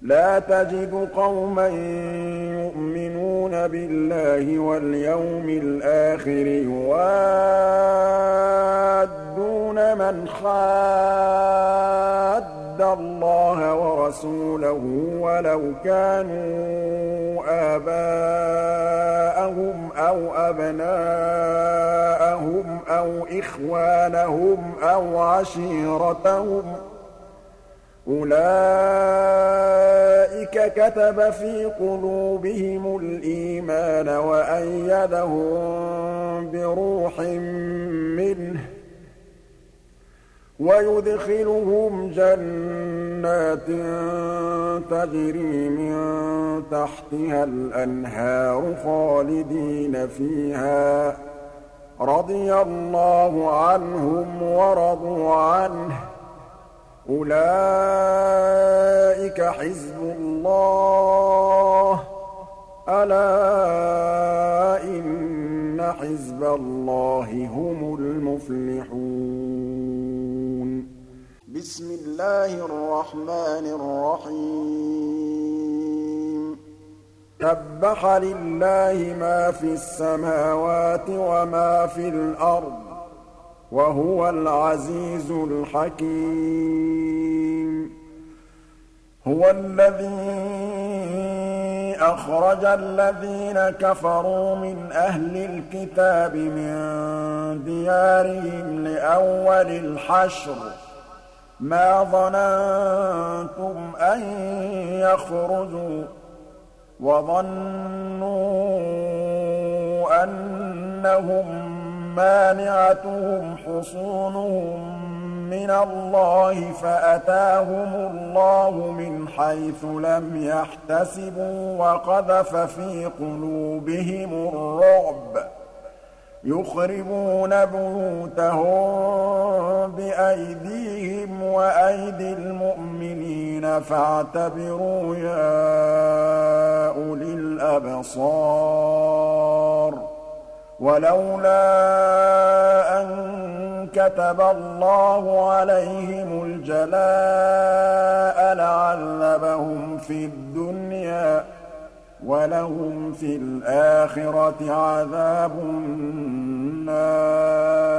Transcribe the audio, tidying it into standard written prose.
لَا تَجِدُ قَوْمًا يُؤْمِنُونَ بِاللَّهِ وَالْيَوْمِ الْآخِرِ يُوَادُّونَ مَنْ حَادَّ اللَّهَ وَرَسُولَهُ وَلَوْ كَانُوا آبَاءَهُمْ أَوْ أَبْنَاءَهُمْ أَوْ إِخْوَانَهُمْ أَوْ عَشِيرَتَهُمْ ۚ أُولَٰئِكَ كَتَبَ فِي قُلُوبِهِمُ الْإِيمَانَ وَأَيَّدَهُم بِرُوحٍ مِّنْهُ ۖ وَيُدْخِلُهُمْ جَنَّاتٍ تَجْرِي مِن تَحْتِهَا الْأَنْهَارُ خَالِدِينَ فِيهَا ۚ رَضِيَ اللَّهُ عَنْهُمْ وَرَضُوا عَنْهُ ۚ أُولَٰئِكَ حِزْبُ اللَّهِ ۚ أَلَا إِنَّ حِزْبَ اللَّهِ هُمُ الْمُفْلِحُونَ بسم الله الرحمن الرحيم سبح لله ما في السماوات وما في الأرض وهو العزيز الحكيم هو الذي أخرج الذين كفروا من أهل الكتاب من ديارهم لأول الحشر ما ظننتم أن يخرجوا وظنوا أنهم مانعتهم حصونهم من الله فأتاهم الله من حيث لم يحتسبوا وقذف في قلوبهم الرعب يخربون بيوتهم بأيديهم وأيدي المؤمنين فاعتبروا يا أولي الأبصار ولولا أن كتب الله عليهم الجلاء لعذبهم في الدنيا ولهم في الآخرة عذاب النار